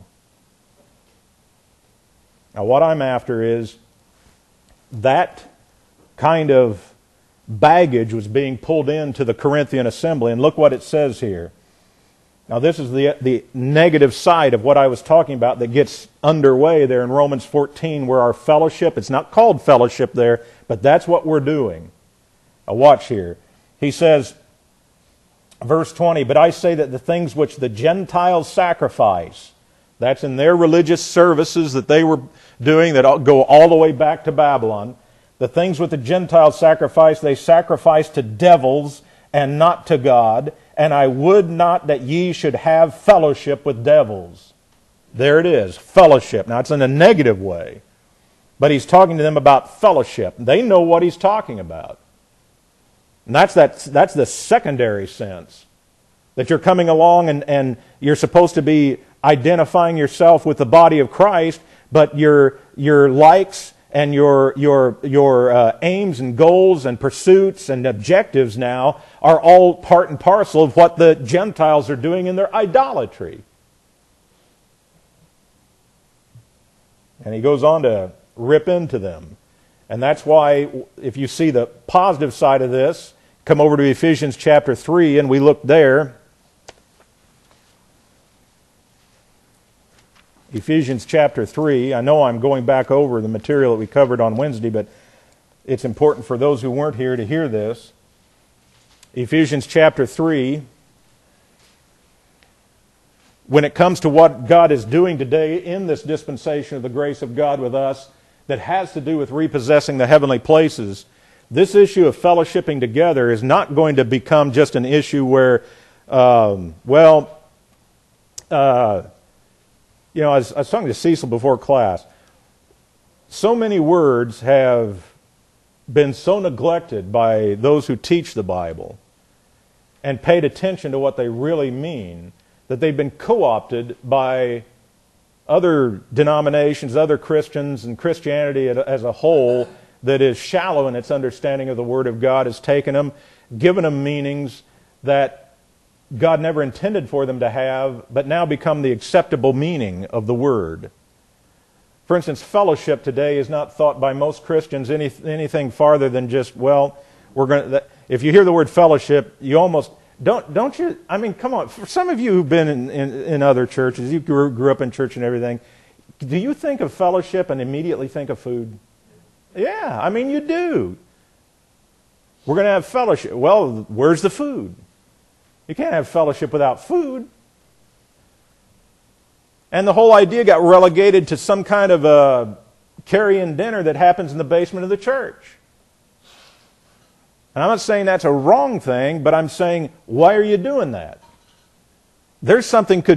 Now, what I'm after is that kind of baggage was being pulled into the Corinthian assembly, and look what it says here. Now, this is the negative side of what I was talking about that gets underway there in Romans 14, where our fellowship, it's not called fellowship there, but that's what we're doing. Now, watch here. He says, verse 20, "But I say that the things which the Gentiles sacrifice," that's in their religious services that they were doing that go all the way back to Babylon, "the things which the Gentiles sacrifice, they sacrifice to devils and not to God. And I would not that ye should have fellowship with devils." There it is, fellowship. Now, it's in a negative way, but he's talking to them about fellowship. They know what he's talking about. And that's the secondary sense, that you're coming along and you're supposed to be identifying yourself with the body of Christ, but your likes and your aims and goals and pursuits and objectives now are all part and parcel of what the Gentiles are doing in their idolatry. And he goes on to rip into them. And that's why, if you see the positive side of this, come over to Ephesians chapter 3 and we look there. Ephesians chapter 3. I know I'm going back over the material that we covered on Wednesday, but it's important for those who weren't here to hear this. Ephesians chapter 3. When it comes to what God is doing today in this dispensation of the grace of God with us that has to do with repossessing the heavenly places, this issue of fellowshipping together is not going to become just an issue where, I was talking to Cecil before class. So many words have been so neglected by those who teach the Bible and paid attention to what they really mean that they've been co-opted by other denominations, other Christians, and Christianity as a whole that is shallow in its understanding of the Word of God, has taken them, given them meanings that God never intended for them to have, but now become the acceptable meaning of the Word. For instance, fellowship today is not thought by most Christians anything farther than just, if you hear the word fellowship, you almost, don't you, I mean, come on, for some of you who've been in other churches, you grew up in church and everything, do you think of fellowship and immediately think of food? Yeah, I mean, you do. We're going to have fellowship. Well, where's the food? You can't have fellowship without food. And the whole idea got relegated to some kind of a carry-in dinner that happens in the basement of the church. And I'm not saying that's a wrong thing, but I'm saying, why are you doing that? There's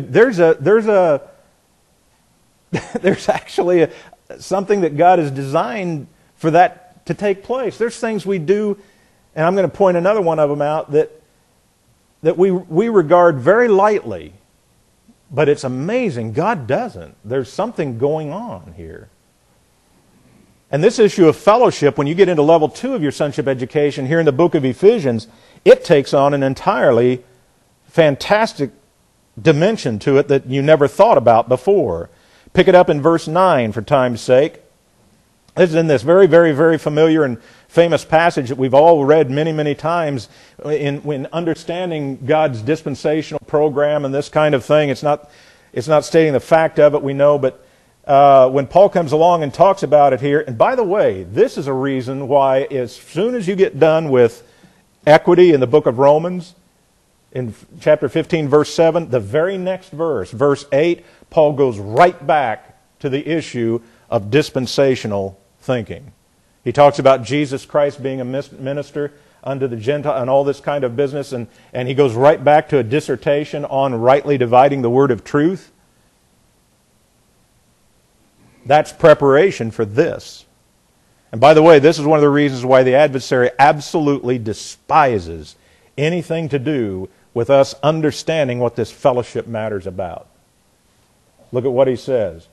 actually something that God has designed for that to take place. There's things we do, and I'm going to point another one of them out that we regard very lightly. But it's amazing. God doesn't. There's something going on here. And this issue of fellowship, when you get into level 2 of your sonship education here in the book of Ephesians, it takes on an entirely fantastic dimension to it that you never thought about before. Pick it up in verse 9 for time's sake. This is in this very, very, very familiar and famous passage that we've all read many, many times in understanding God's dispensational program and this kind of thing. It's not stating the fact of it, we know, but when Paul comes along and talks about it here, and by the way, this is a reason why as soon as you get done with equity in the book of Romans, in chapter 15, verse 7, the very next verse, verse 8, Paul goes right back to the issue of dispensational thinking. He talks about Jesus Christ being a minister unto the Gentile, and all this kind of business, and he goes right back to a dissertation on rightly dividing the word of truth. That's preparation for this. And by the way, this is one of the reasons why the adversary absolutely despises anything to do with us understanding what this fellowship matter's about. Look at what he says.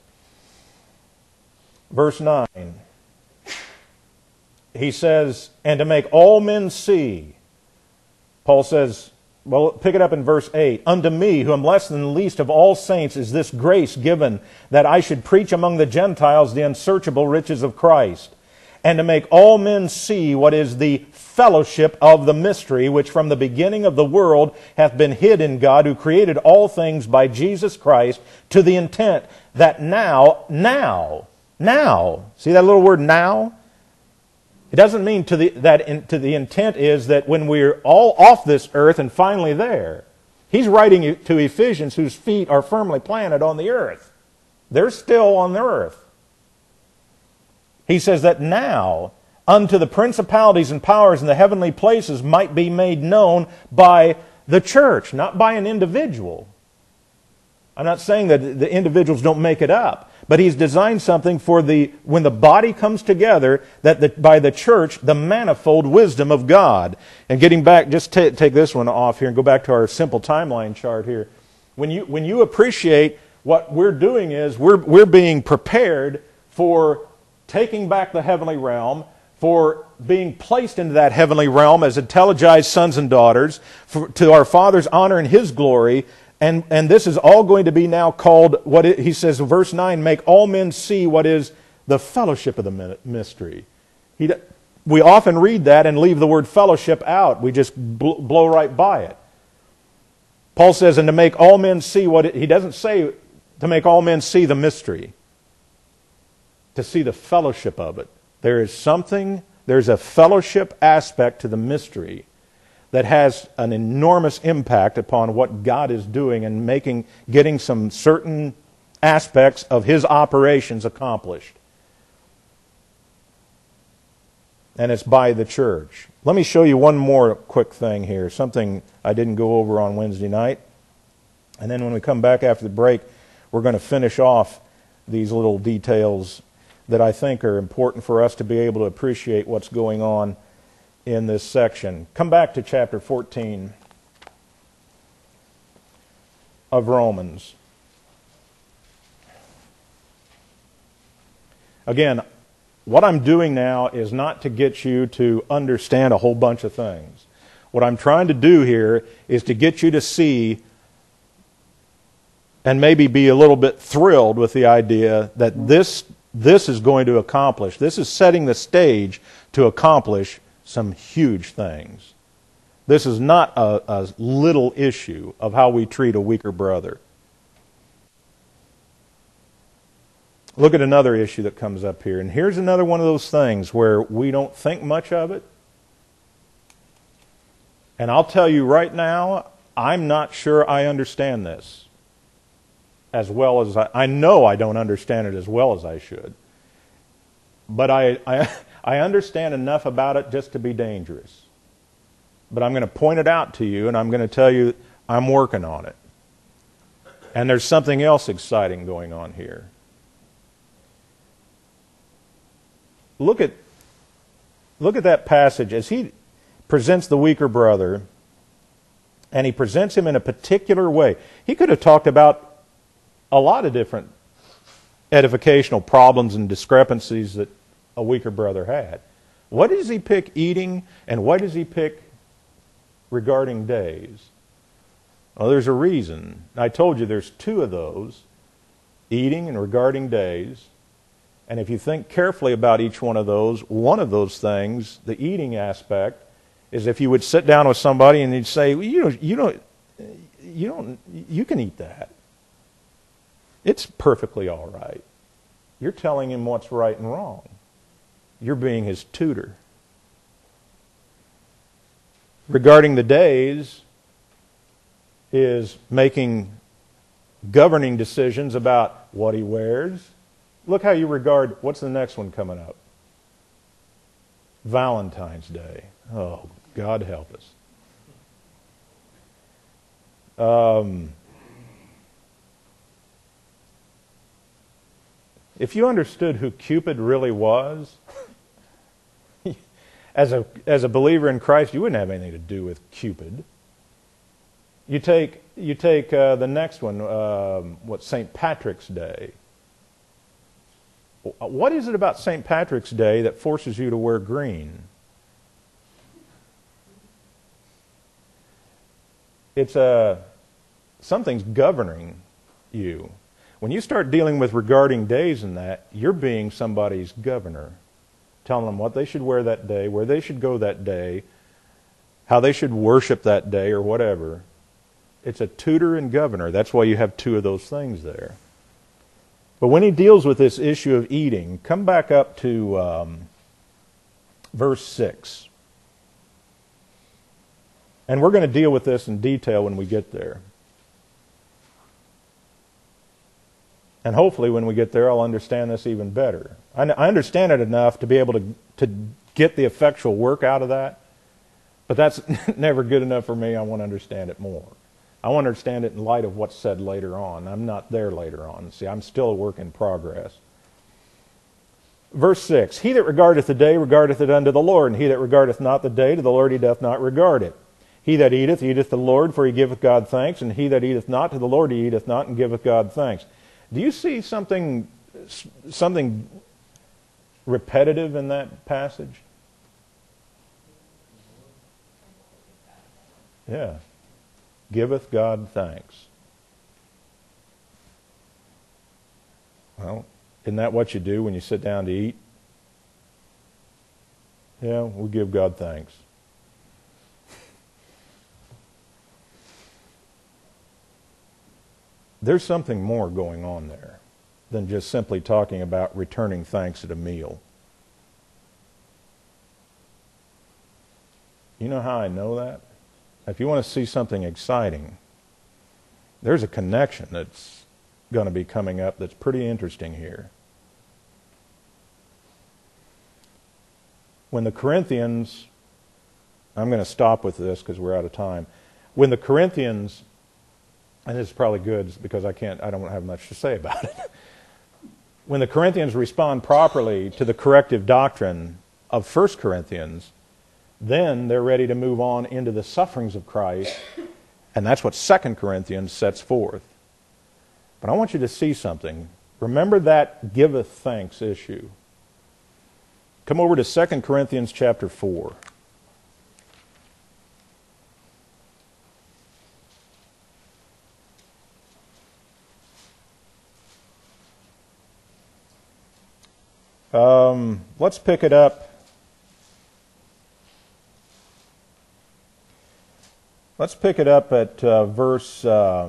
Verse 9. He says, and to make all men see. Paul says, well, pick it up in verse 8. Unto me, who am less than the least of all saints, is this grace given, that I should preach among the Gentiles the unsearchable riches of Christ, and to make all men see what is the fellowship of the mystery, which from the beginning of the world hath been hid in God, who created all things by Jesus Christ, to the intent that now, see that little word now? It doesn't mean to the intent is that when we're all off this earth and finally there. He's writing to Ephesians whose feet are firmly planted on the earth. They're still on the earth. He says that now unto the principalities and powers in the heavenly places might be made known by the church, not by an individual. I'm not saying that the individuals don't make it up, but he's designed something for when the body comes together, that by the church, the manifold wisdom of God. And getting back, just take this one off here and go back to our simple timeline chart here. When you appreciate what we're doing is we're being prepared for taking back the heavenly realm, for being placed into that heavenly realm as intelligized sons and daughters, to our Father's honor and His glory. And this is all going to be now called, he says in verse 9, make all men see what is the fellowship of the mystery. We often read that and leave the word fellowship out. We just blow right by it. Paul says, and to make all men see he doesn't say to make all men see the mystery. To see the fellowship of it. There's a fellowship aspect to the mystery that has an enormous impact upon what God is doing and getting some certain aspects of His operations accomplished. And it's by the church. Let me show you one more quick thing here, something I didn't go over on Wednesday night. And then when we come back after the break, we're going to finish off these little details that I think are important for us to be able to appreciate what's going on in this section. Come back to chapter 14 of Romans. Again, what I'm doing now is not to get you to understand a whole bunch of things. What I'm trying to do here is to get you to see and maybe be a little bit thrilled with the idea that this is going to accomplish, this is setting the stage to accomplish some huge things. This is not a little issue of how we treat a weaker brother. Look at another issue that comes up here. And here's another one of those things where we don't think much of it. And I'll tell you right now, I'm not sure I understand this as well as I know I don't understand it as well as I should. But I understand enough about it just to be dangerous. But I'm going to point it out to you, and I'm going to tell you I'm working on it. And there's something else exciting going on here. Look at that passage as he presents the weaker brother, and he presents him in a particular way. He could have talked about a lot of different edificational problems and discrepancies that a weaker brother had. What does he pick eating, and what does he pick regarding days? Well, there's a reason. I told you there's two of those, eating and regarding days. And if you think carefully about each one of those things, the eating aspect, is if you would sit down with somebody and you'd say, well, you can eat that. It's perfectly all right. You're telling him what's right and wrong. You're being his tutor. Regarding the days is making governing decisions about what he wears. Look how you regard, what's the next one coming up? Valentine's Day. Oh, God help us. If you understood who Cupid really was, as a believer in Christ, you wouldn't have anything to do with Cupid. You take the next one, St. Patrick's Day. What is it about St. Patrick's Day that forces you to wear green? It's something's governing you. When you start dealing with regarding days and that, you're being somebody's governor, telling them what they should wear that day, where they should go that day, how they should worship that day, or whatever. It's a tutor and governor. That's why you have two of those things there. But when he deals with this issue of eating, come back up to verse 6. And we're going to deal with this in detail when we get there. And hopefully when we get there, I'll understand this even better. I understand it enough to be able to get the effectual work out of that. But that's never good enough for me. I want to understand it more. I want to understand it in light of what's said later on. I'm not there later on. See, I'm still a work in progress. Verse 6, He that regardeth the day regardeth it unto the Lord, and he that regardeth not the day to the Lord he doth not regard it. He that eateth, eateth the Lord, for he giveth God thanks, and he that eateth not to the Lord he eateth not, and giveth God thanks. Do you see something repetitive in that passage? Yeah. Giveth God thanks. Well, isn't that what you do when you sit down to eat? Yeah, we give God thanks. There's something more going on there than just simply talking about returning thanks at a meal. You know how I know that? If you want to see something exciting, there's a connection that's going to be coming up that's pretty interesting here. When the Corinthians, I'm going to stop with this because we're out of time. When the Corinthians, and this is probably good because I don't have much to say about it. When the Corinthians respond properly to the corrective doctrine of 1 Corinthians, then they're ready to move on into the sufferings of Christ, and that's what 2 Corinthians sets forth. But I want you to see something. Remember that giveth thanks issue. Come over to 2 Corinthians chapter 4. Let's pick it up. Let's pick it up at verse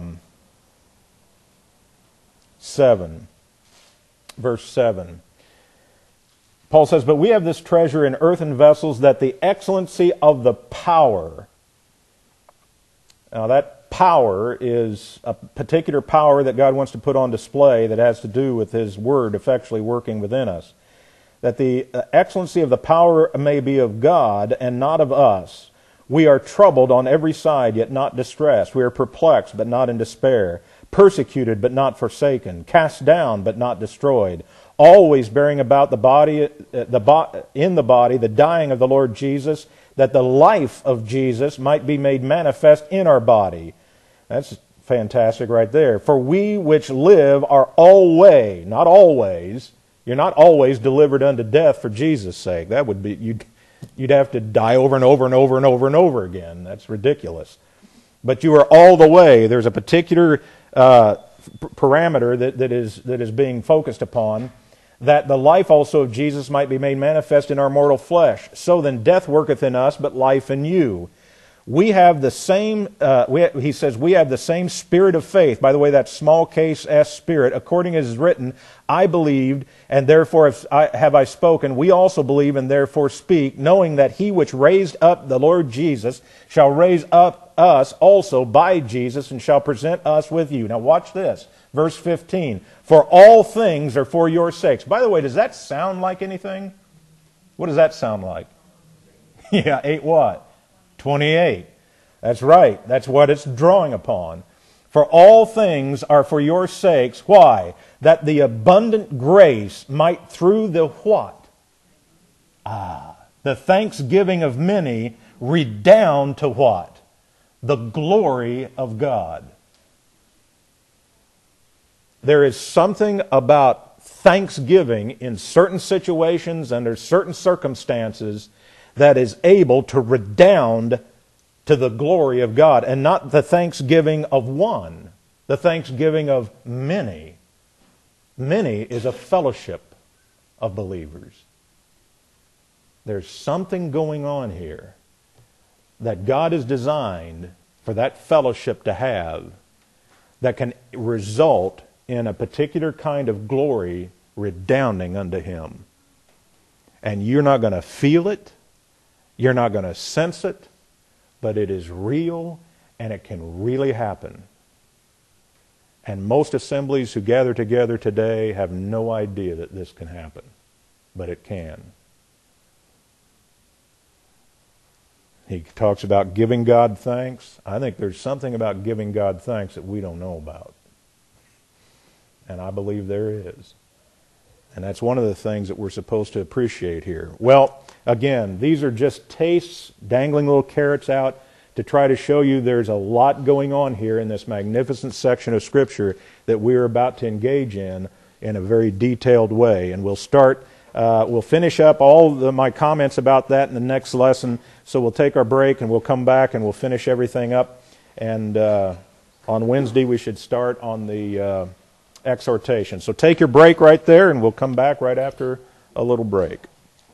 7. Verse 7. Paul says, But we have this treasure in earthen vessels, that the excellency of the power. Now that power is a particular power that God wants to put on display that has to do with His Word effectually working within us. That the excellency of the power may be of God and not of us. We are troubled on every side, yet not distressed. We are perplexed, but not in despair. Persecuted, but not forsaken. Cast down, but not destroyed. Always bearing about the body, in the body, the dying of the Lord Jesus, that the life of Jesus might be made manifest in our body. That's fantastic right there. For we which live are always, not always, you're not always delivered unto death for Jesus' sake. That would be, you'd have to die over and over and over and over and over again. That's ridiculous. But you are all the way. There's a particular parameter that is being focused upon, that the life also of Jesus might be made manifest in our mortal flesh. So then death worketh in us, but life in you. We have the same, he says, we have the same spirit of faith. By the way, that small case S spirit, according as is written, I believed, and therefore have I spoken. We also believe, and therefore speak, knowing that He which raised up the Lord Jesus shall raise up us also by Jesus, and shall present us with you. Now watch this. Verse 15. For all things are for your sakes. By the way, does that sound like anything? What does that sound like? Yeah, 8 what? 28. That's right. That's what it's drawing upon. For all things are for your sakes. Why? That the abundant grace might through the what? The thanksgiving of many redound to what? The glory of God. There is something about thanksgiving in certain situations, under certain circumstances, that is able to redound to the glory of God, and not the thanksgiving of one, the thanksgiving of many. Many is a fellowship of believers. There's something going on here that God has designed for that fellowship to have that can result in a particular kind of glory redounding unto Him. And you're not going to feel it, you're not going to sense it, but it is real and it can really happen. And most assemblies who gather together today have no idea that this can happen, but it can. He talks about giving God thanks. I think there's something about giving God thanks that we don't know about. And I believe there is. And that's one of the things that we're supposed to appreciate here. Well, again, these are just tastes, dangling little carrots out to try to show you there's a lot going on here in this magnificent section of Scripture that we're about to engage in a very detailed way. And we'll finish up all my comments about that in the next lesson. So we'll take our break and we'll come back and we'll finish everything up. And on Wednesday we should start on the exhortation. So take your break right there and we'll come back right after a little break.